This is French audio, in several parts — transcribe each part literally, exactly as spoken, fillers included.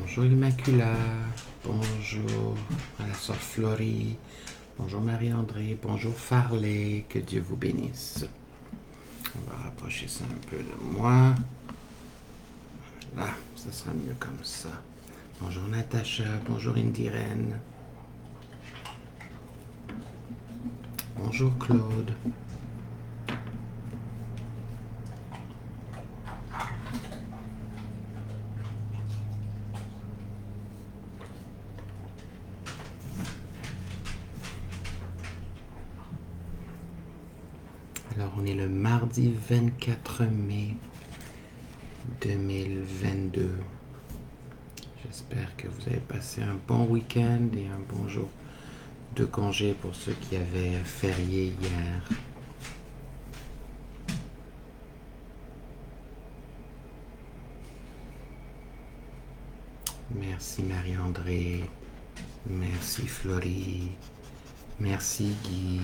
Bonjour Immacula, bonjour à la sœur Florie, bonjour Marie-André, bonjour Farley, que Dieu vous bénisse. On va rapprocher ça un peu de moi. Là, ça sera mieux comme ça. Bonjour Natacha, bonjour Indiren. Bonjour Claude. Alors on est le mardi vingt-quatre mai deux mille vingt-deux. J'espère que vous avez passé un bon week-end et un bon jour de congé pour ceux qui avaient férié hier. Merci Marie-André, merci Florie, merci Guy.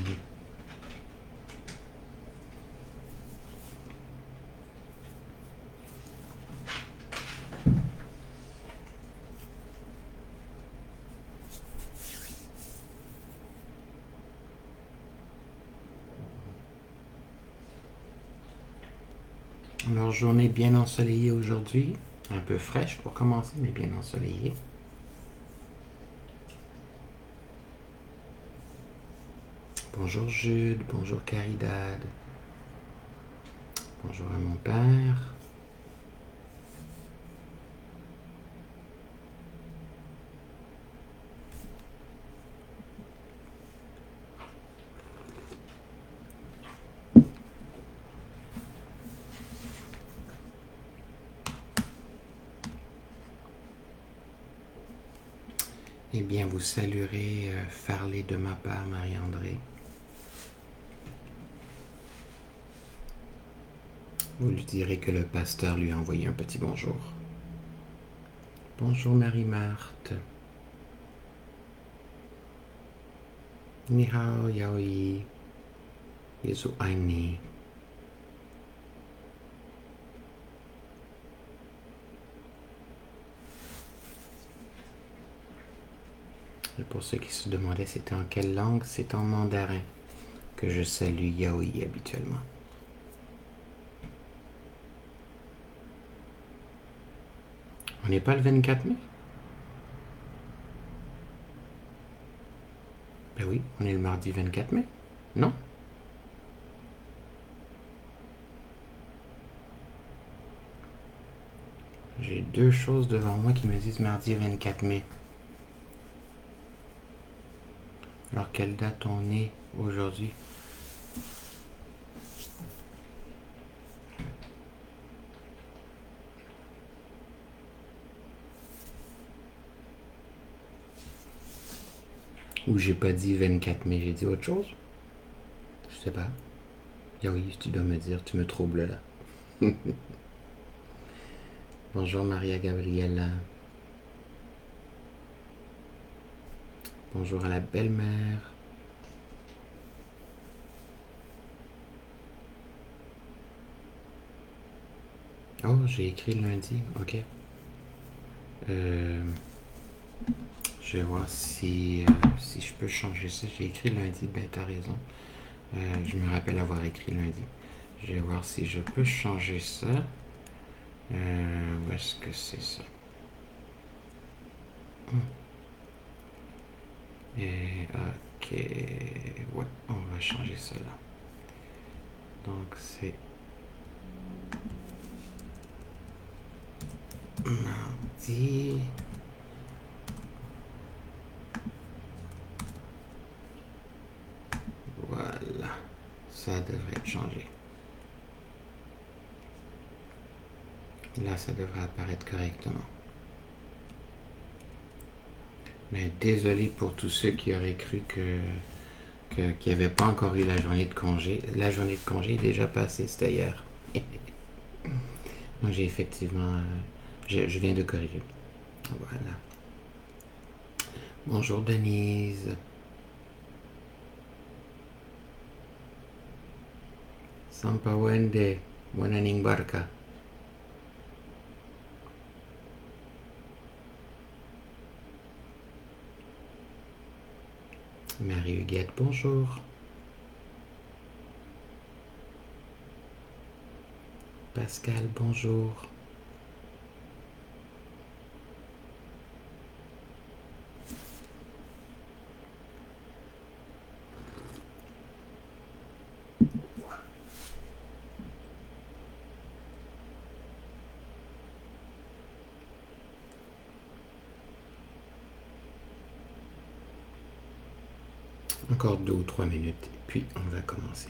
Alors, journée bien ensoleillée aujourd'hui, un peu fraîche pour commencer, mais bien ensoleillée. Bonjour Jude, bonjour Caridad, bonjour à mon père. Eh bien, vous saluerez euh, Farley de ma part, Marie-André. Vous lui direz que le pasteur lui a envoyé un petit bonjour. Bonjour Marie-Marthe. Ni hao, yaoi, yesu aini. Et pour ceux qui se demandaient c'était en quelle langue, c'est en mandarin que je salue yaoi habituellement. On n'est pas le vingt-quatre mai? Ben oui, on est le mardi vingt-quatre mai, non? J'ai deux choses devant moi qui me disent mardi vingt-quatre mai. Alors quelle date on est aujourd'hui? Ou j'ai pas dit vingt-quatre mai, j'ai dit autre chose? Je sais pas. Ah oui, tu dois me dire, tu me troubles là. Bonjour Maria Gabriella. Bonjour à la belle-mère. Oh, j'ai écrit lundi, ok. Euh, je vais voir si, euh, si je peux changer ça. J'ai écrit lundi, ben t'as raison. Euh, je me rappelle avoir écrit lundi. Je vais voir si je peux changer ça. Euh, où est-ce que c'est ça? Hmm. Et ok, ouais, on va changer cela. Donc c'est mardi. Voilà, ça devrait être changé. Là, ça devrait apparaître correctement. Mais désolé pour tous ceux qui auraient cru que que- qu'il n'y avait pas encore eu la journée de congé. La journée de congé est déjà passée, c'était hier. Donc j'ai effectivement, euh, je, je viens de corriger. Voilà. Bonjour Denise. Sampawende, Wananing Barka. Marie-Huguette, bonjour. Pascal, bonjour. Encore deux ou trois minutes, puis on va commencer.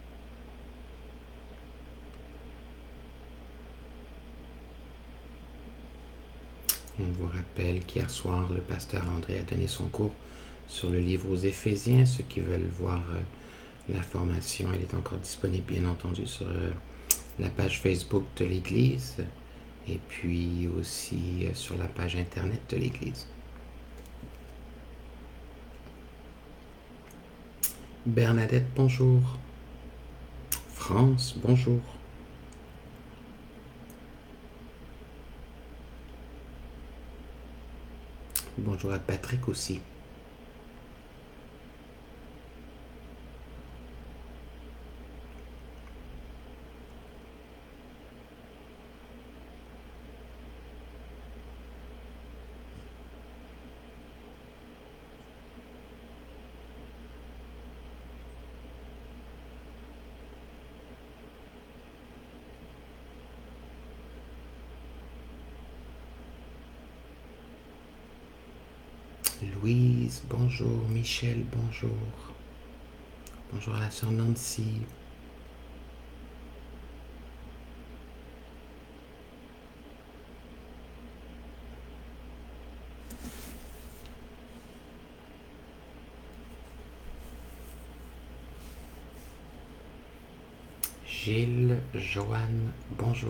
On vous rappelle qu'hier soir, le pasteur André a donné son cours sur le livre aux Éphésiens. Ceux qui veulent voir euh, la formation, elle est encore disponible, bien entendu, sur euh, la page Facebook de l'Église et puis aussi euh, sur la page Internet de l'Église. Bernadette, bonjour. France, bonjour. Bonjour à Patrick aussi. Louise, bonjour. Michel, bonjour. Bonjour à la sœur Nancy. Gilles, Joanne, bonjour.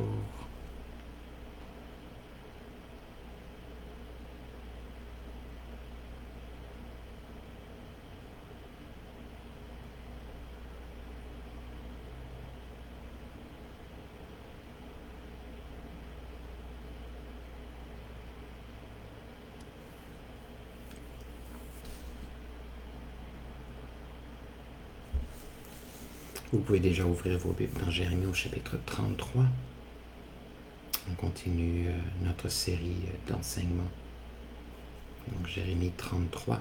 Vous pouvez déjà ouvrir vos Bibles dans Jérémie au chapitre trente-trois. On continue euh, notre série euh, d'enseignements. Donc Jérémie trente-trois.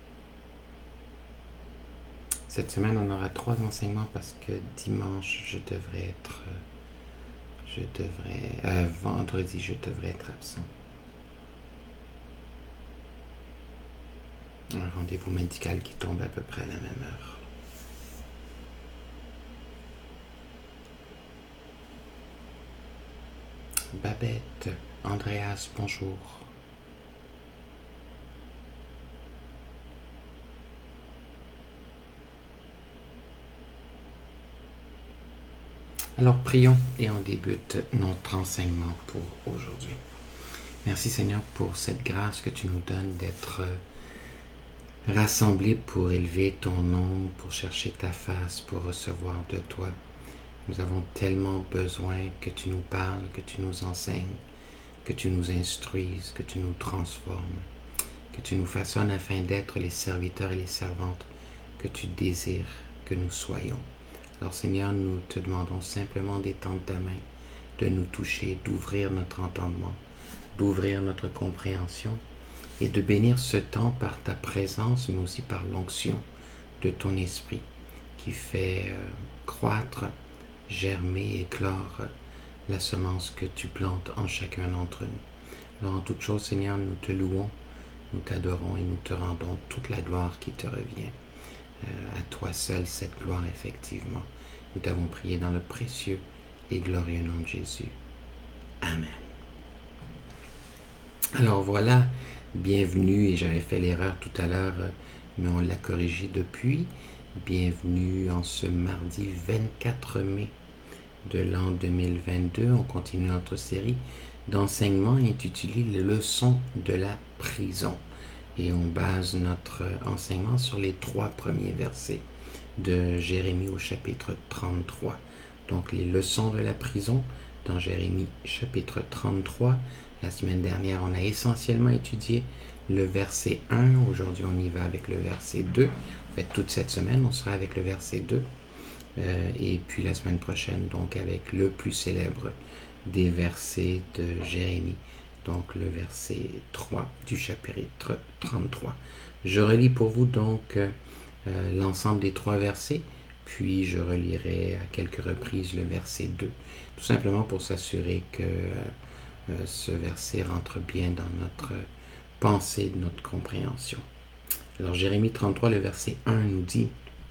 Cette semaine, on aura trois enseignements parce que dimanche, je devrais être... euh, je devrais... Euh, vendredi, je devrais être absent. Un rendez-vous médical qui tombe à peu près à la même heure. Babette, Andreas, bonjour. Alors prions et on débute notre enseignement pour aujourd'hui. Merci Seigneur pour cette grâce que tu nous donnes d'être rassemblés pour élever ton nom, pour chercher ta face, pour recevoir de toi. Nous avons tellement besoin que tu nous parles, que tu nous enseignes, que tu nous instruises, que tu nous transformes, que tu nous façonnes afin d'être les serviteurs et les servantes que tu désires que nous soyons. Alors Seigneur, nous te demandons simplement d'étendre ta main, de nous toucher, d'ouvrir notre entendement, d'ouvrir notre compréhension et de bénir ce temps par ta présence, mais aussi par l'onction de ton esprit qui fait euh, croître, germer, éclore la semence que tu plantes en chacun d'entre nous. Alors en toute chose, Seigneur, nous te louons, nous t'adorons et nous te rendons toute la gloire qui te revient. Euh, à toi seul cette gloire, effectivement. Nous t'avons prié dans le précieux et glorieux nom de Jésus. Amen. Alors voilà, bienvenue, et j'avais fait l'erreur tout à l'heure, mais on l'a corrigé depuis. Bienvenue en ce mardi vingt-quatre mai de l'an deux mille vingt-deux. On continue notre série d'enseignements intitulée « Les leçons de la prison ». Et on base notre enseignement sur les trois premiers versets de Jérémie au chapitre trente-trois. Donc les leçons de la prison dans Jérémie chapitre trente-trois. La semaine dernière, on a essentiellement étudié le verset un. Aujourd'hui, on y va avec le verset deux. En fait, toute cette semaine, on sera avec le verset deux. Euh, et puis la semaine prochaine, donc avec le plus célèbre des versets de Jérémie, donc le verset trois du chapitre trente-trois. Je relis pour vous donc euh, l'ensemble des trois versets, puis je relirai à quelques reprises le verset deux, tout simplement pour s'assurer que euh, ce verset rentre bien dans notre pensée, notre compréhension. Alors Jérémie trente-trois, le verset un nous dit: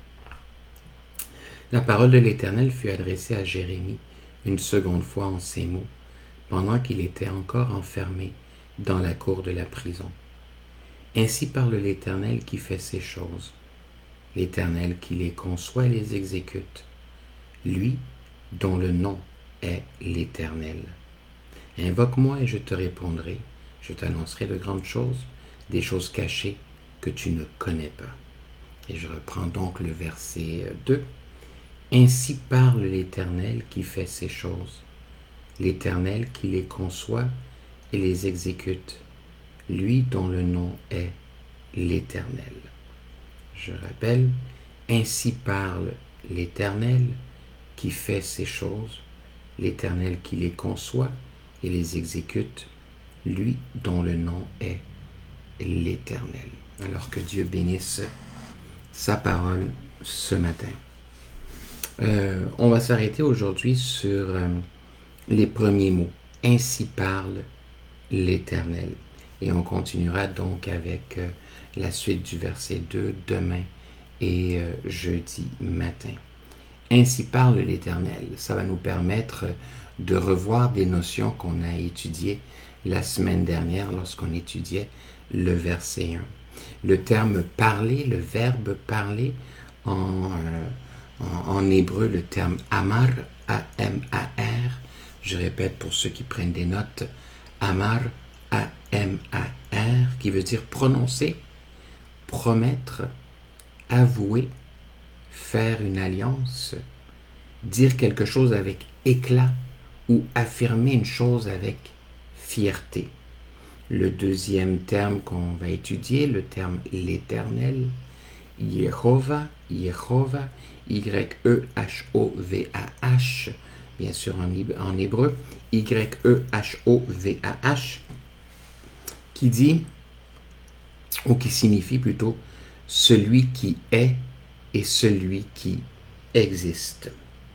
La parole de l'Éternel fut adressée à Jérémie une seconde fois en ces mots, pendant qu'il était encore enfermé dans la cour de la prison. Ainsi parle l'Éternel qui fait ces choses, l'Éternel qui les conçoit et les exécute, lui dont le nom est l'Éternel. Invoque-moi et je te répondrai, je t'annoncerai de grandes choses, des choses cachées que tu ne connais pas. Et je reprends donc le verset deux. Ainsi parle l'Éternel qui fait ces choses, l'Éternel qui les conçoit et les exécute, lui dont le nom est l'Éternel. Je rappelle, ainsi parle l'Éternel qui fait ces choses, l'Éternel qui les conçoit et les exécute, lui dont le nom est l'Éternel. Alors que Dieu bénisse sa parole ce matin. Euh, on va s'arrêter aujourd'hui sur euh, les premiers mots. Ainsi parle l'Éternel. Et on continuera donc avec euh, la suite du verset deux demain et euh, jeudi matin. Ainsi parle l'Éternel. Ça va nous permettre de revoir des notions qu'on a étudiées la semaine dernière lorsqu'on étudiait le verset un. Le terme parler, le verbe parler, en, euh, en, en hébreu, le terme amar, A M A R, je répète pour ceux qui prennent des notes, amar, A M A R, qui veut dire prononcer, promettre, avouer, faire une alliance, dire quelque chose avec éclat ou affirmer une chose avec fierté. Le deuxième terme qu'on va étudier, le terme l'Éternel, Yehovah, Yehovah, Y E H O V A H, bien sûr en, en hébreu, Y E H O V A H, qui dit, ou qui signifie plutôt, celui qui est et celui qui existe.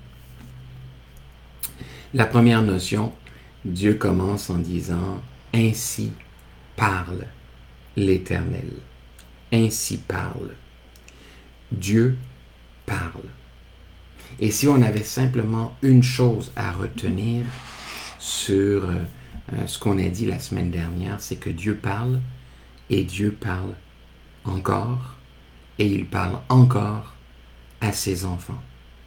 La première notion, Dieu commence en disant « Ainsi parle l'Éternel ». Ainsi parle. Dieu parle. Et si on avait simplement une chose à retenir sur euh, ce qu'on a dit la semaine dernière, c'est que Dieu parle et Dieu parle encore et il parle encore à ses enfants.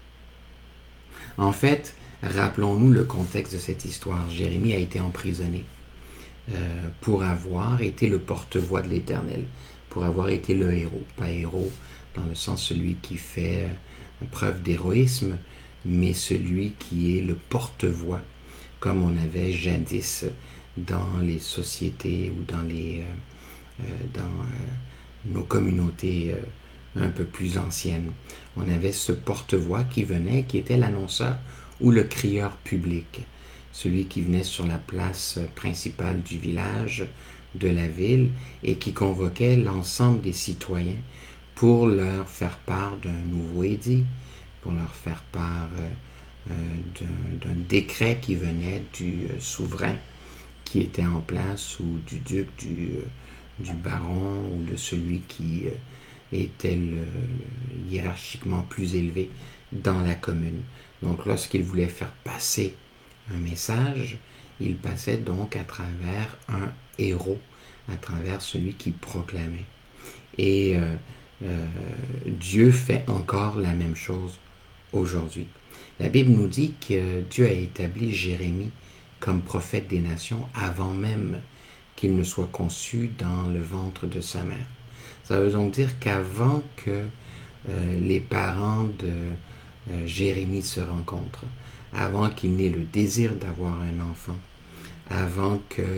En fait, rappelons-nous le contexte de cette histoire. Jérémie a été emprisonné euh, pour avoir été le porte-voix de l'Éternel, pour avoir été le héros. Pas héros dans le sens celui qui fait euh, preuve d'héroïsme, mais celui qui est le porte-voix, comme on avait jadis dans les sociétés ou dans, les, euh, dans euh, nos communautés euh, un peu plus anciennes. On avait ce porte-voix qui venait, qui était l'annonceur ou le crieur public, celui qui venait sur la place principale du village, de la ville, et qui convoquait l'ensemble des citoyens pour leur faire part d'un nouveau édit, pour leur faire part euh, d'un, d'un décret qui venait du euh, souverain qui était en place, ou du duc, du, euh, du baron, ou de celui qui euh, était le, le, hiérarchiquement plus élevé dans la commune. Donc lorsqu'il voulait faire passer un message, il passait donc à travers un héros, à travers celui qui proclamait. Et euh, euh, Dieu fait encore la même chose aujourd'hui. La Bible nous dit que Dieu a établi Jérémie comme prophète des nations avant même qu'il ne soit conçu dans le ventre de sa mère. Ça veut donc dire qu'avant que euh, les parents de euh, Jérémie se rencontrent, avant qu'il n'ait le désir d'avoir un enfant, avant que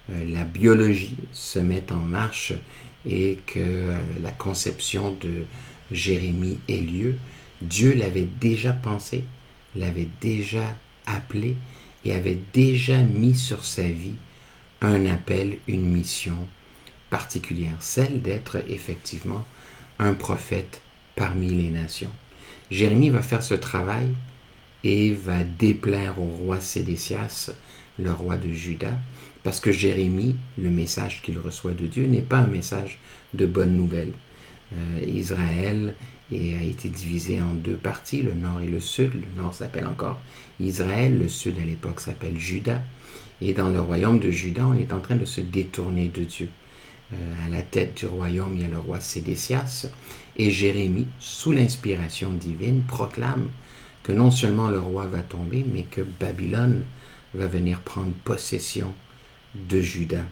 euh, la biologie se mette en marche et que euh, la conception de Jérémie ait lieu, Dieu l'avait déjà pensé, l'avait déjà appelé et avait déjà mis sur sa vie un appel, une mission particulière, celle d'être effectivement un prophète parmi les nations. Jérémie va faire ce travail et va déplaire au roi Sédécias, le roi de Juda, parce que Jérémie, le message qu'il reçoit de Dieu, n'est pas un message de bonnes nouvelles. Euh, Israël et a été divisé en deux parties, le nord et le sud. Le nord s'appelle encore Israël, le sud à l'époque s'appelle Juda. Et dans le royaume de Juda, on est en train de se détourner de Dieu. Euh, à la tête du royaume, il y a le roi Sédécias. Et Jérémie, sous l'inspiration divine, proclame que non seulement le roi va tomber, mais que Babylone va venir prendre possession de Juda.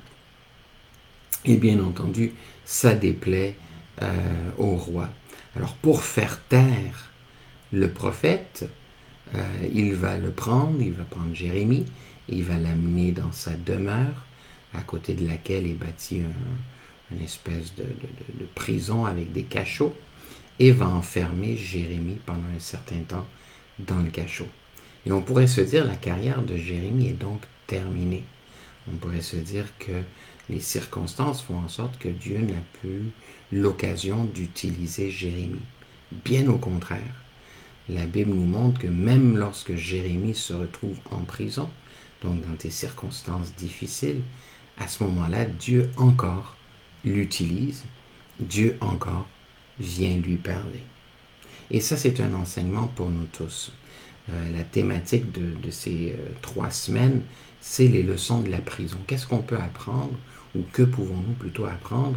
Et bien entendu, ça déplaît euh, au roi. Alors pour faire taire le prophète, euh, il va le prendre, il va prendre Jérémie, il va l'amener dans sa demeure, à côté de laquelle est bâtie un, une espèce de, de, de prison avec des cachots, et va enfermer Jérémie pendant un certain temps dans le cachot. Et on pourrait se dire, la carrière de Jérémie est donc terminée. On pourrait se dire que les circonstances font en sorte que Dieu n'a plus l'occasion d'utiliser Jérémie. Bien au contraire, la Bible nous montre que même lorsque Jérémie se retrouve en prison, donc dans des circonstances difficiles, à ce moment-là, Dieu encore l'utilise, Dieu encore vient lui parler. Et ça, c'est un enseignement pour nous tous. Euh, la thématique de, de ces euh, trois semaines, c'est les leçons de la prison. Qu'est-ce qu'on peut apprendre, ou que pouvons-nous plutôt apprendre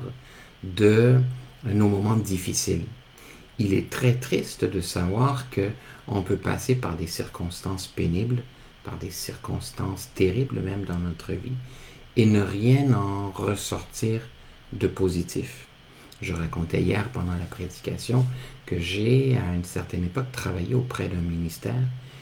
de nos moments difficiles? Il est très triste de savoir qu'on peut passer par des circonstances pénibles, par des circonstances terribles même dans notre vie, et ne rien en ressortir de positif. Je racontais hier pendant la prédication que j'ai, à une certaine époque, travaillé auprès d'un ministère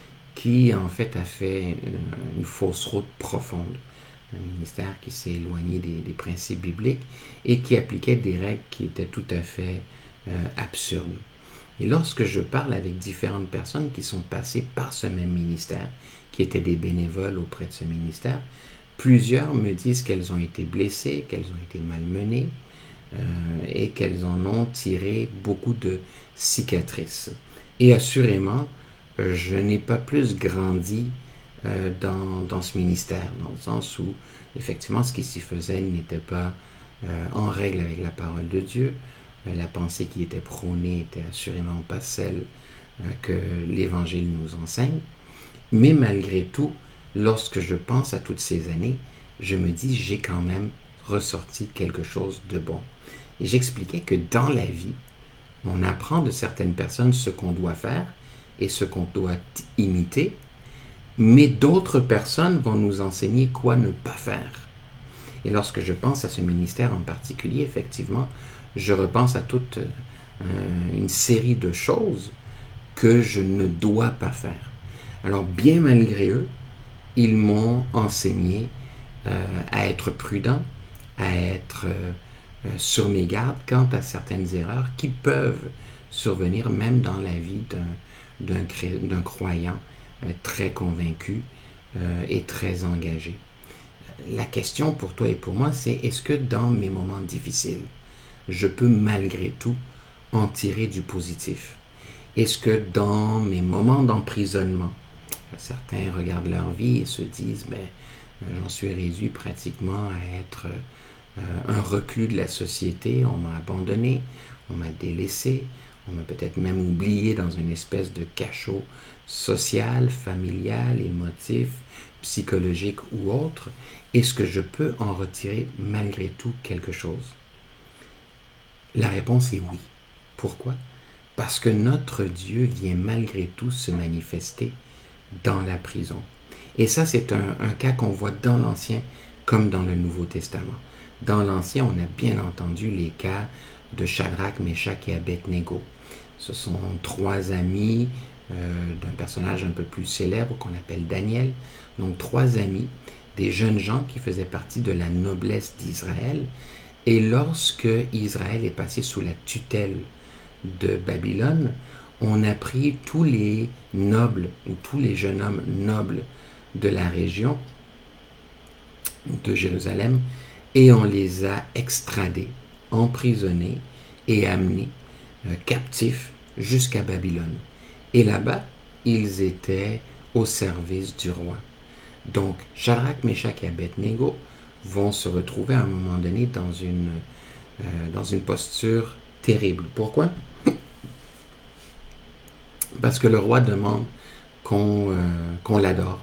qui, en fait, a fait une, une fausse route profonde. Un ministère qui s'est éloigné des, des principes bibliques et qui appliquait des règles qui étaient tout à fait euh, absurdes. Et lorsque je parle avec différentes personnes qui sont passées par ce même ministère, qui étaient des bénévoles auprès de ce ministère, plusieurs me disent qu'elles ont été blessées, qu'elles ont été malmenées, Euh, et qu'elles en ont tiré beaucoup de cicatrices. Et assurément, euh, je n'ai pas plus grandi euh, dans, dans ce ministère, dans le sens où, effectivement, ce qui s'y faisait n'était pas euh, en règle avec la parole de Dieu. Euh, la pensée qui était prônée était assurément pas celle euh, que l'Évangile nous enseigne. Mais malgré tout, lorsque je pense à toutes ces années, je me dis, j'ai quand même ressorti quelque chose de bon. Et j'expliquais que dans la vie, on apprend de certaines personnes ce qu'on doit faire et ce qu'on doit imiter, mais d'autres personnes vont nous enseigner quoi ne pas faire. Et lorsque je pense à ce ministère en particulier, effectivement, je repense à toute euh, une série de choses que je ne dois pas faire. Alors, bien malgré eux, ils m'ont enseigné euh, à être prudent, à être euh, sur mes gardes quant à certaines erreurs qui peuvent survenir même dans la vie d'un, d'un, d'un croyant euh, très convaincu euh, et très engagé. La question pour toi et pour moi, c'est est-ce que dans mes moments difficiles, je peux malgré tout en tirer du positif? Est-ce que dans mes moments d'emprisonnement, certains regardent leur vie et se disent, ben, j'en suis réduit pratiquement à être euh, un reclus de la société, on m'a abandonné, on m'a délaissé, on m'a peut-être même oublié dans une espèce de cachot social, familial, émotif, psychologique ou autre. Est-ce que je peux en retirer malgré tout quelque chose? La réponse est oui. Pourquoi? Parce que notre Dieu vient malgré tout se manifester dans la prison. Et ça, c'est un, un cas qu'on voit dans l'Ancien comme dans le Nouveau Testament. Dans l'Ancien, on a bien entendu les cas de Shadrach, Meshach et Abednego. Ce sont trois amis euh, d'un personnage un peu plus célèbre qu'on appelle Daniel. Donc trois amis des jeunes gens qui faisaient partie de la noblesse d'Israël. Et lorsque Israël est passé sous la tutelle de Babylone, on a pris tous les nobles, ou tous les jeunes hommes nobles de la région de Jérusalem, et on les a extradés, emprisonnés et amenés euh, captifs jusqu'à Babylone. Et là-bas, ils étaient au service du roi. Donc, Shadrach, Meshach et Abednego vont se retrouver à un moment donné dans une, euh, dans une posture terrible. Pourquoi? Parce que le roi demande qu'on euh, qu'on l'adore,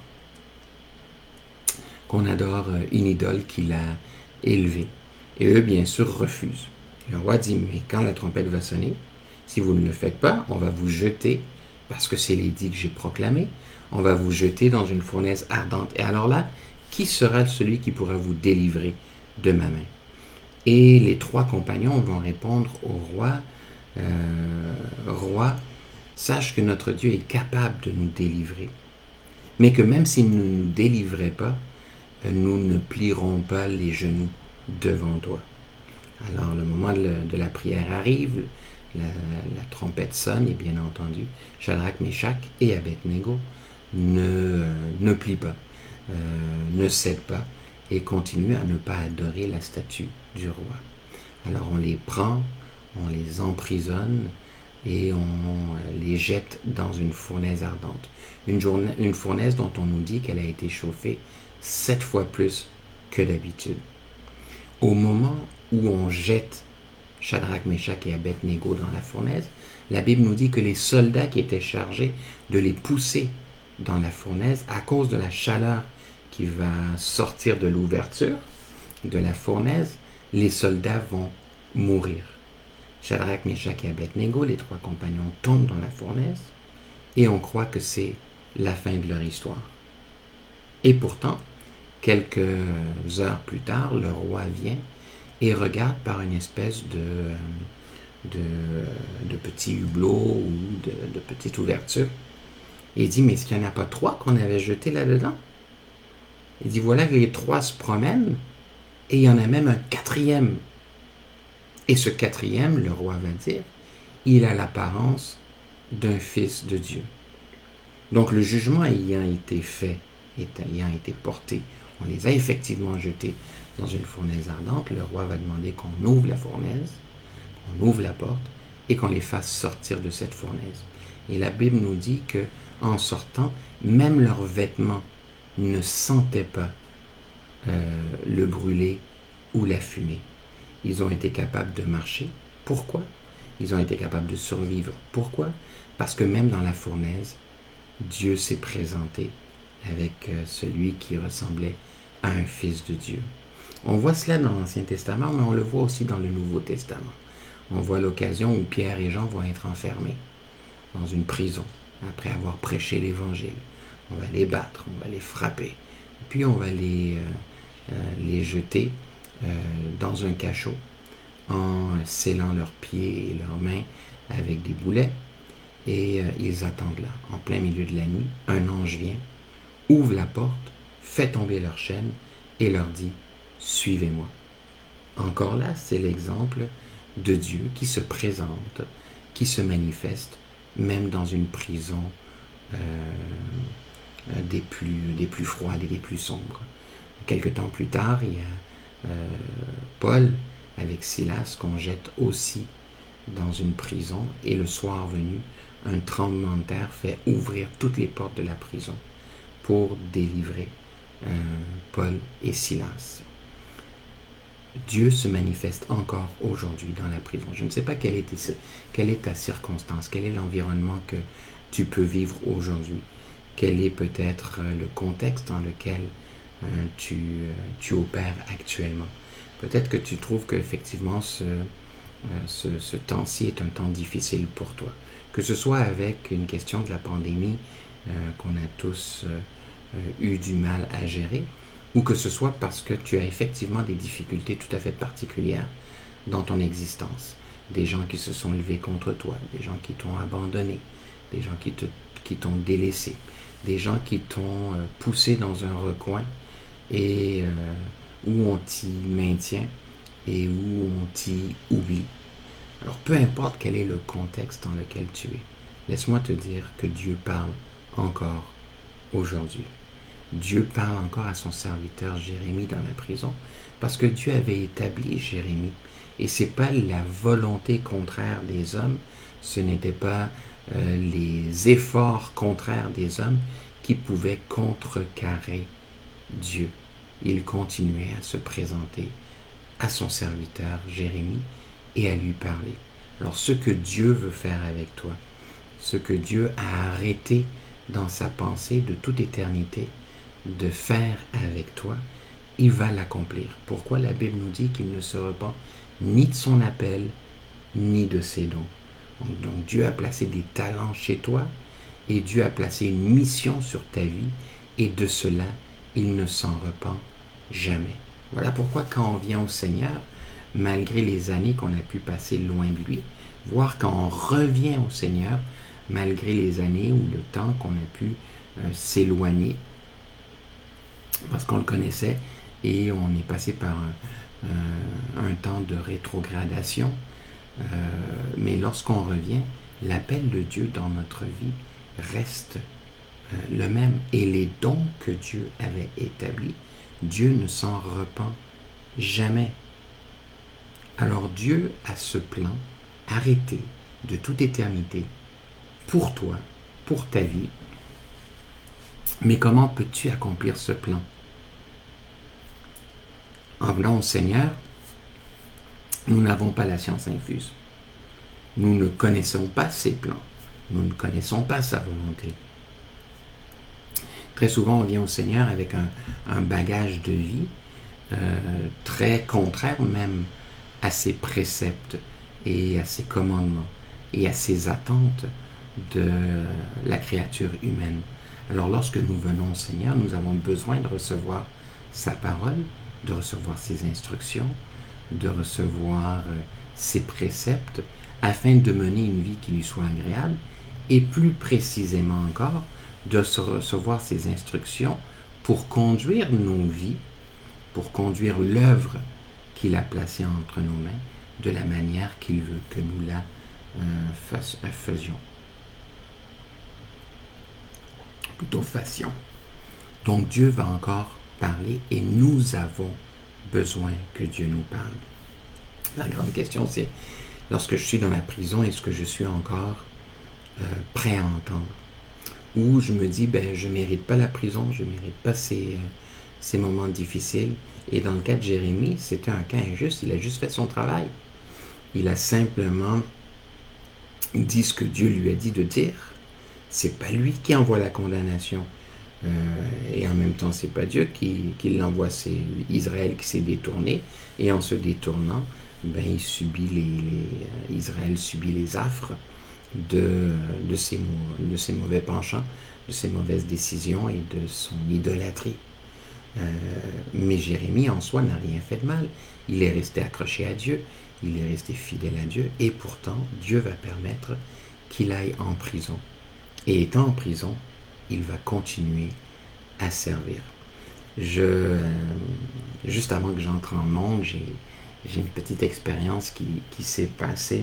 qu'on adore une idole qu'il a élevée. Et eux, bien sûr, refusent. Et le roi dit, mais quand la trompette va sonner, si vous ne le faites pas, on va vous jeter, parce que c'est l'édit que j'ai proclamé, on va vous jeter dans une fournaise ardente. Et alors là, qui sera celui qui pourra vous délivrer de ma main? Et les trois compagnons vont répondre au roi, euh, roi, sache que notre Dieu est capable de nous délivrer, mais que même s'il ne nous délivrait pas, nous ne plierons pas les genoux devant toi. Alors le moment de, de la prière arrive, la, la trompette sonne et bien entendu, Shadrach, Meshach et Abednego ne, ne plient pas, euh, ne cèdent pas et continuent à ne pas adorer la statue du roi. Alors on les prend, on les emprisonne et on les jette dans une fournaise ardente. Une, journée, une fournaise dont on nous dit qu'elle a été chauffée sept fois plus que d'habitude. Au moment où on jette Shadrach, Meshach et Abednego dans la fournaise, la Bible nous dit que les soldats qui étaient chargés de les pousser dans la fournaise, à cause de la chaleur qui va sortir de l'ouverture de la fournaise, les soldats vont mourir. Shadrach, Meshach et Abednego, les trois compagnons, tombent dans la fournaise et on croit que c'est la fin de leur histoire. Et pourtant, quelques heures plus tard, le roi vient et regarde par une espèce de, de, de petit hublot ou de, de petite ouverture. Et il dit, mais est-ce qu'il n'y en a pas trois qu'on avait jetés là-dedans? Il dit, voilà que les trois se promènent et il y en a même un quatrième. Et ce quatrième, le roi va dire, il a l'apparence d'un fils de Dieu. Donc le jugement ayant été fait, ayant été porté, on les a effectivement jetés dans une fournaise ardente, le roi va demander qu'on ouvre la fournaise, qu'on ouvre la porte et qu'on les fasse sortir de cette fournaise. Et la Bible nous dit que en sortant, même leurs vêtements ne sentaient pas euh, le brûlé ou la fumée. Ils ont été capables de marcher. Pourquoi? Ils ont été capables de survivre. Pourquoi? Parce que même dans la fournaise, Dieu s'est présenté avec euh, celui qui ressemblait à un fils de Dieu. On voit cela dans l'Ancien Testament, mais on le voit aussi dans le Nouveau Testament. On voit l'occasion où Pierre et Jean vont être enfermés dans une prison après avoir prêché l'Évangile. On va les battre, on va les frapper, puis on va les, euh, euh, les jeter euh, dans un cachot en scellant leurs pieds et leurs mains avec des boulets. Et euh, ils attendent là, en plein milieu de la nuit. Un ange vient, ouvre la porte, fait tomber leur chaîne et leur dit « Suivez-moi ». Encore là, c'est l'exemple de Dieu qui se présente, qui se manifeste, même dans une prison euh, des, plus, des plus froides et des plus sombres. Quelque temps plus tard, il y a euh, Paul avec Silas qu'on jette aussi dans une prison et le soir venu, un tremblement de terre fait ouvrir toutes les portes de la prison pour délivrer euh, Paul et Silas. Dieu se manifeste encore aujourd'hui dans la prison. Je ne sais pas quelle est, quelle est ta circonstance, quel est l'environnement que tu peux vivre aujourd'hui, quel est peut-être le contexte dans lequel euh, tu, tu opères actuellement. Peut-être que tu trouves qu'effectivement ce, euh, ce, ce temps-ci est un temps difficile pour toi. Que ce soit avec une question de la pandémie euh, qu'on a tous euh, eu du mal à gérer, ou que ce soit parce que tu as effectivement des difficultés tout à fait particulières dans ton existence. Des gens qui se sont levés contre toi, des gens qui t'ont abandonné, des gens qui te, qui t'ont délaissé, des gens qui t'ont euh, poussé dans un recoin et euh, où on t'y maintient et où on t'y oublie. Alors peu importe quel est le contexte dans lequel tu es, laisse-moi te dire que Dieu parle encore aujourd'hui. Dieu parle encore à son serviteur Jérémie dans la prison parce que Dieu avait établi Jérémie. Et ce n'est pas la volonté contraire des hommes, ce n'était pas euh, les efforts contraires des hommes qui pouvaient contrecarrer Dieu. Il continuait à se présenter à son serviteur Jérémie et à lui parler. Alors ce que Dieu veut faire avec toi, ce que Dieu a arrêté dans sa pensée de toute éternité de faire avec toi, il va l'accomplir. Pourquoi la Bible nous dit qu'il ne se repent ni de son appel, ni de ses dons. Donc, donc Dieu a placé des talents chez toi et Dieu a placé une mission sur ta vie et de cela, il ne s'en repent jamais. Voilà pourquoi quand on vient au Seigneur, malgré les années qu'on a pu passer loin de lui, voire quand on revient au Seigneur, malgré les années ou le temps qu'on a pu euh, s'éloigner, parce qu'on le connaissait et on est passé par un, un, un temps de rétrogradation. Euh, mais lorsqu'on revient, l'appel de Dieu dans notre vie reste euh, le même. Et les dons que Dieu avait établis, Dieu ne s'en repent jamais. Alors Dieu a ce plan arrêté de toute éternité pour toi, pour ta vie. Mais comment peux-tu accomplir ce plan? En venant au Seigneur, nous n'avons pas la science infuse. Nous ne connaissons pas ses plans. Nous ne connaissons pas sa volonté. Très souvent, on vient au Seigneur avec un, un bagage de vie euh, très contraire même à ses préceptes et à ses commandements et à ses attentes de la créature humaine. Alors lorsque nous venons au Seigneur, nous avons besoin de recevoir sa parole, de recevoir ses instructions, de recevoir euh, ses préceptes, afin de mener une vie qui lui soit agréable, et plus précisément encore, de recevoir ses instructions pour conduire nos vies, pour conduire l'œuvre qu'il a placée entre nos mains, de la manière qu'il veut que nous la euh, faisions. Plutôt fassions. Donc Dieu va encore parler et nous avons besoin que Dieu nous parle. La grande question, c'est, lorsque je suis dans la prison, est-ce que je suis encore euh, prêt à entendre? Ou je me dis, ben, je ne mérite pas la prison, je ne mérite pas ces, euh, ces moments difficiles. Et dans le cas de Jérémie, c'était un cas injuste, il a juste fait son travail. Il a simplement dit ce que Dieu lui a dit de dire. C'est pas lui qui envoie la condamnation. Euh, et en même temps, c'est pas Dieu qui, qui l'envoie, c'est Israël qui s'est détourné. Et en se détournant, ben, il subit les, les, Israël subit les affres de, de, ses, de ses mauvais penchants, de ses mauvaises décisions et de son idolâtrie. Euh, mais Jérémie en soi n'a rien fait de mal. Il est resté accroché à Dieu, il est resté fidèle à Dieu, et pourtant Dieu va permettre qu'il aille en prison. Et étant en prison, il va continuer à servir. Je, euh, juste avant que j'entre en monde, j'ai, j'ai une petite expérience qui, qui s'est passée.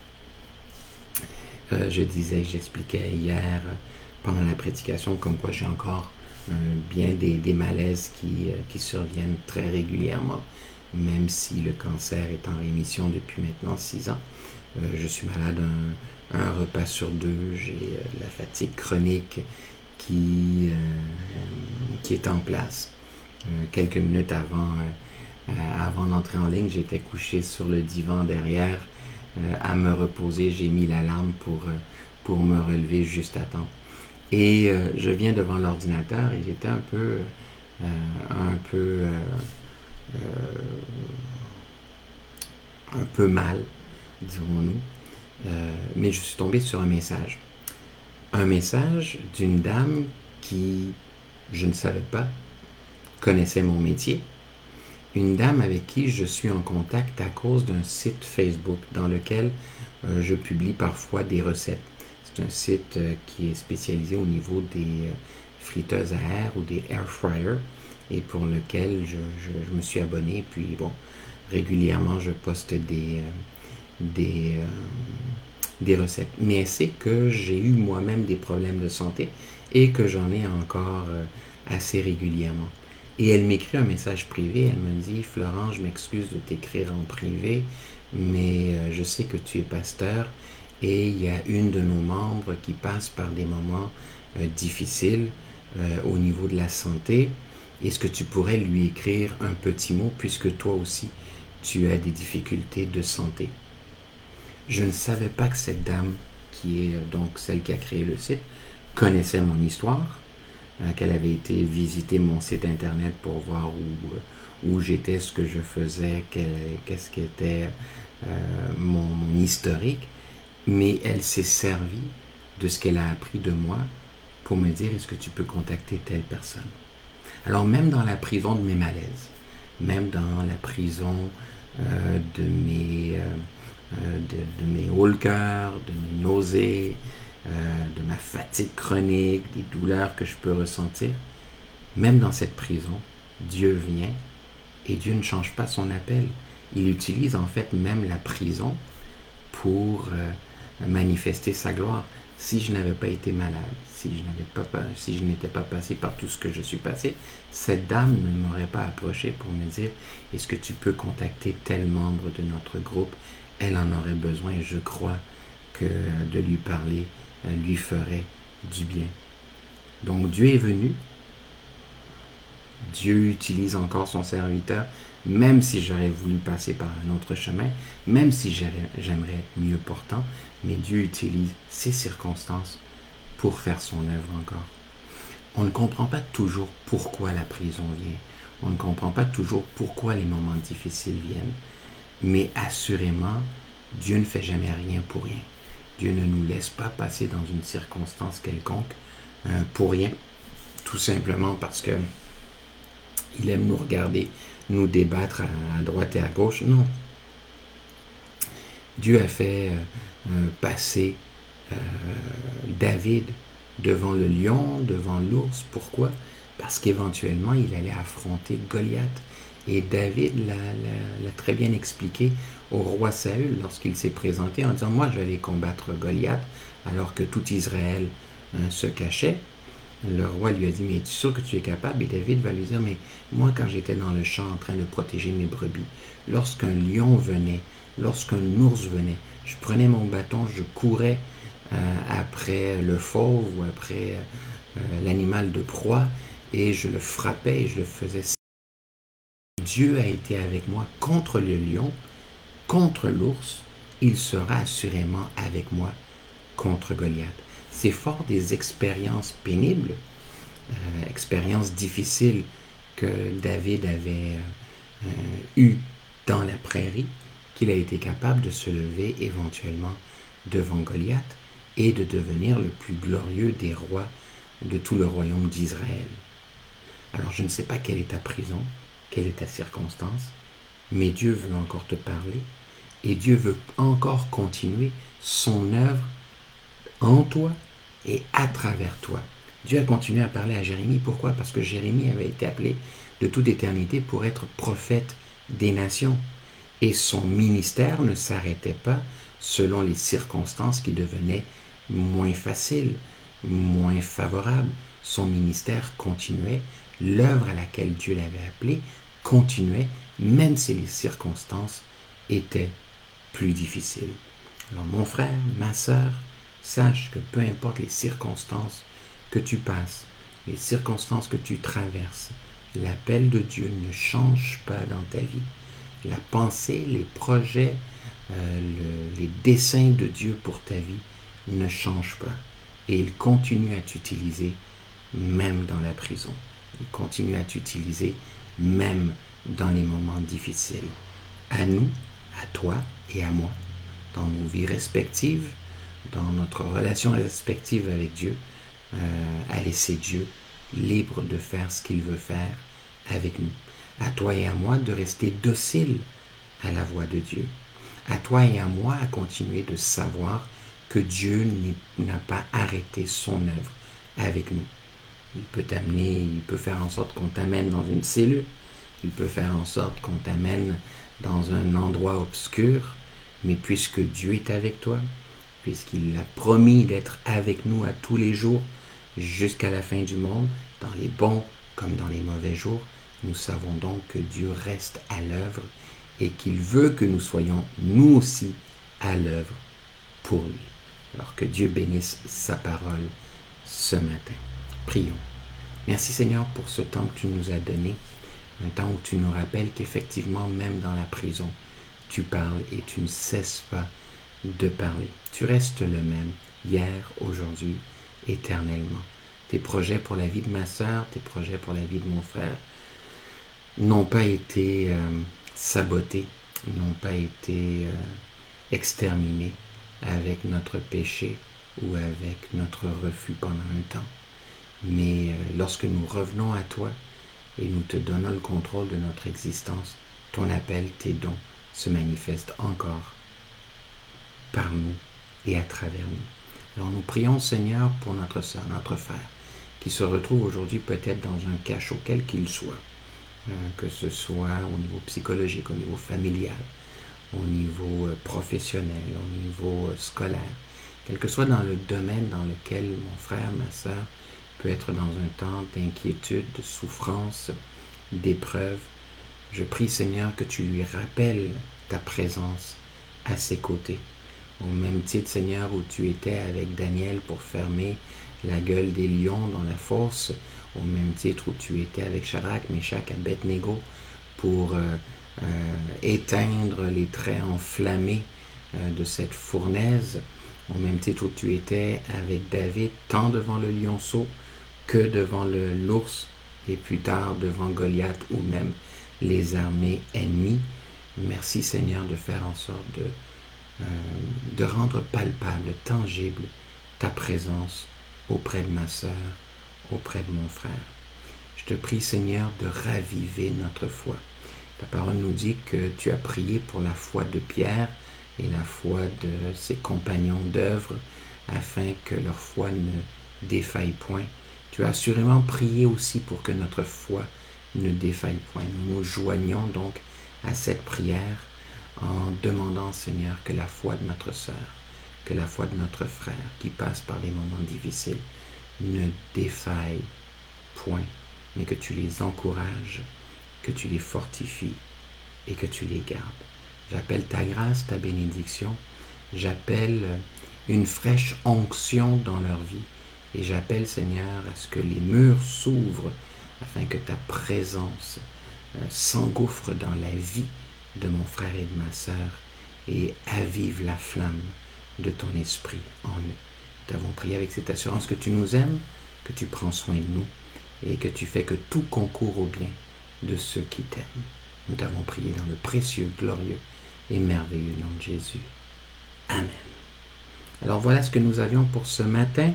Euh, je disais, j'expliquais hier pendant la prédication comme quoi j'ai encore euh, bien des, des malaises qui, euh, qui surviennent très régulièrement, même si le cancer est en rémission depuis maintenant six ans. Euh, je suis malade un, un repas sur deux, j'ai euh, la fatigue chronique qui, euh, qui est en place. Euh, quelques minutes avant, euh, avant d'entrer en ligne, j'étais couché sur le divan derrière euh, à me reposer. J'ai mis l'alarme pour, euh, pour me relever juste à temps. Et euh, je viens devant l'ordinateur et j'étais un peu, euh, un peu, euh, euh, un peu mal, dirons-nous. Euh, mais je suis tombé sur un message. Un message d'une dame qui, je ne savais pas, connaissait mon métier. Une dame avec qui je suis en contact à cause d'un site Facebook dans lequel euh, je publie parfois des recettes. C'est un site euh, qui est spécialisé au niveau des, friteuses à air ou des air fryers et pour lequel je, je, je me suis abonné. Puis bon, régulièrement, je poste des, euh, des, euh, des recettes. Mais elle sait que j'ai eu moi-même des problèmes de santé et que j'en ai encore euh, assez régulièrement. Et elle m'écrit un message privé, elle me dit « Florent, je m'excuse de t'écrire en privé, mais euh, je sais que tu es pasteur et il y a une de nos membres qui passe par des moments euh, difficiles euh, au niveau de la santé. Est-ce que tu pourrais lui écrire un petit mot puisque toi aussi tu as des difficultés de santé ?» Je ne savais pas que cette dame, qui est donc celle qui a créé le site, connaissait mon histoire, euh, qu'elle avait été visiter mon site internet pour voir où, où j'étais, ce que je faisais, qu'est-ce qu'était euh, mon, mon historique, mais elle s'est servie de ce qu'elle a appris de moi pour me dire, est-ce que tu peux contacter telle personne? Alors même dans la prison de mes malaises, même dans la prison euh, de mes... Euh, Euh, de, de mes hauts le cœur, de mes nausées, euh, de ma fatigue chronique, des douleurs que je peux ressentir. Même dans cette prison, Dieu vient et Dieu ne change pas son appel. Il utilise en fait même la prison pour euh, manifester sa gloire. Si je n'avais pas été malade, si je n'avais pas, si je n'étais pas passé par tout ce que je suis passé, cette dame ne m'aurait pas approché pour me dire « Est-ce que tu peux contacter tel membre de notre groupe ?» Elle en aurait besoin et je crois que de lui parler lui ferait du bien. Donc Dieu est venu, Dieu utilise encore son serviteur, même si j'aurais voulu passer par un autre chemin, même si j'aimerais mieux pourtant, mais Dieu utilise ces circonstances pour faire son œuvre encore. On ne comprend pas toujours pourquoi la prison vient, on ne comprend pas toujours pourquoi les moments difficiles viennent, mais assurément, Dieu ne fait jamais rien pour rien. Dieu ne nous laisse pas passer dans une circonstance quelconque euh, pour rien, tout simplement parce que il aime nous regarder, nous débattre à, à droite et à gauche. Non. Dieu a fait euh, passer euh, David devant le lion, devant l'ours. Pourquoi? Parce qu'éventuellement, il allait affronter Goliath. Et David l'a très bien expliqué au roi Saül lorsqu'il s'est présenté en disant « Moi, je vais aller combattre Goliath » alors que tout Israël hein, se cachait. Le roi lui a dit « Mais es-tu sûr que tu es capable ?» Et David va lui dire « Mais moi, quand j'étais dans le champ en train de protéger mes brebis, lorsqu'un lion venait, lorsqu'un ours venait, je prenais mon bâton, je courais euh, après le fauve ou après euh, l'animal de proie et je le frappais et je le faisais. Dieu a été avec moi contre le lion, contre l'ours, il sera assurément avec moi contre Goliath. » C'est fort des expériences pénibles, euh, expériences difficiles que David avait euh, eues dans la prairie, qu'il a été capable de se lever éventuellement devant Goliath et de devenir le plus glorieux des rois de tout le royaume d'Israël. Alors je ne sais pas quelle est ta prison, quelle est ta circonstance, mais Dieu veut encore te parler et Dieu veut encore continuer son œuvre en toi et à travers toi. Dieu a continué à parler à Jérémie. Pourquoi? Parce que Jérémie avait été appelé de toute éternité pour être prophète des nations. Et son ministère ne s'arrêtait pas selon les circonstances qui devenaient moins faciles, moins favorables. Son ministère continuait, l'œuvre à laquelle Dieu l'avait appelé continuait, même si les circonstances étaient plus difficiles. Alors mon frère, ma sœur, sache que peu importe les circonstances que tu passes, les circonstances que tu traverses, l'appel de Dieu ne change pas dans ta vie. La pensée, les projets, euh, le, les desseins de Dieu pour ta vie ne changent pas. Et il continue à t'utiliser même dans la prison. Il continue à t'utiliser même dans les moments difficiles. À nous, à toi et à moi, dans nos vies respectives, dans notre relation respective avec Dieu, euh, à laisser Dieu libre de faire ce qu'il veut faire avec nous. À toi et à moi de rester docile à la voix de Dieu. À toi et à moi à continuer de savoir que Dieu n'a pas arrêté son œuvre avec nous. Il peut t'amener, il peut faire en sorte qu'on t'amène dans une cellule. Il peut faire en sorte qu'on t'amène dans un endroit obscur. Mais puisque Dieu est avec toi, puisqu'il a promis d'être avec nous à tous les jours, jusqu'à la fin du monde, dans les bons comme dans les mauvais jours, nous savons donc que Dieu reste à l'œuvre et qu'il veut que nous soyons nous aussi à l'œuvre pour lui. Alors que Dieu bénisse sa parole ce matin. Prions. Merci Seigneur pour ce temps que tu nous as donné, un temps où tu nous rappelles qu'effectivement, même dans la prison, tu parles et tu ne cesses pas de parler. Tu restes le même, hier, aujourd'hui, éternellement. Tes projets pour la vie de ma sœur, tes projets pour la vie de mon frère n'ont pas été euh, sabotés, n'ont pas été euh, exterminés avec notre péché ou avec notre refus pendant un temps. Mais euh, lorsque nous revenons à toi et nous te donnons le contrôle de notre existence, ton appel, tes dons se manifestent encore par nous et à travers nous. Alors nous prions, Seigneur, pour notre sœur, notre frère, qui se retrouve aujourd'hui peut-être dans un cachot, quel qu'il soit, euh, que ce soit au niveau psychologique, au niveau familial, au niveau euh, professionnel, au niveau euh, scolaire, quel que soit dans le domaine dans lequel mon frère, ma sœur, peut être dans un temps d'inquiétude, de souffrance, d'épreuve. Je prie, Seigneur, que tu lui rappelles ta présence à ses côtés. Au même titre, Seigneur, où tu étais avec Daniel pour fermer la gueule des lions dans la fosse, au même titre où tu étais avec Shadrach, Meshach, Abednego pour euh, euh, éteindre les traits enflammés euh, de cette fournaise, au même titre où tu étais avec David, tant devant le lionceau que devant le l'ours, et plus tard devant Goliath ou même les armées ennemies. Merci Seigneur de faire en sorte de, euh, de rendre palpable, tangible ta présence auprès de ma sœur, auprès de mon frère. Je te prie Seigneur de raviver notre foi. Ta parole nous dit que tu as prié pour la foi de Pierre et la foi de ses compagnons d'œuvre afin que leur foi ne défaille point. Tu as assurément prié aussi pour que notre foi ne défaille point. Nous nous joignons donc à cette prière en demandant, Seigneur, que la foi de notre sœur, que la foi de notre frère qui passe par des moments difficiles ne défaille point, mais que tu les encourages, que tu les fortifies et que tu les gardes. J'appelle ta grâce, ta bénédiction, j'appelle une fraîche onction dans leur vie et j'appelle, Seigneur, à ce que les murs s'ouvrent afin que ta présence euh, s'engouffre dans la vie de mon frère et de ma sœur et avive la flamme de ton esprit en eux. Nous t'avons prié avec cette assurance que tu nous aimes, que tu prends soin de nous et que tu fais que tout concourt au bien de ceux qui t'aiment. Nous t'avons prié dans le précieux, glorieux et merveilleux nom de Jésus. Amen. Alors voilà ce que nous avions pour ce matin.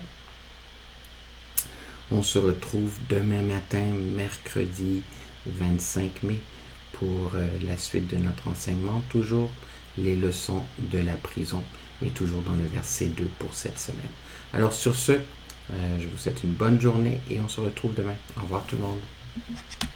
On se retrouve demain matin, mercredi vingt-cinq mai, pour euh, la suite de notre enseignement. Toujours les leçons de la prison et toujours dans le verset deux pour cette semaine. Alors sur ce, euh, je vous souhaite une bonne journée et on se retrouve demain. Au revoir tout le monde.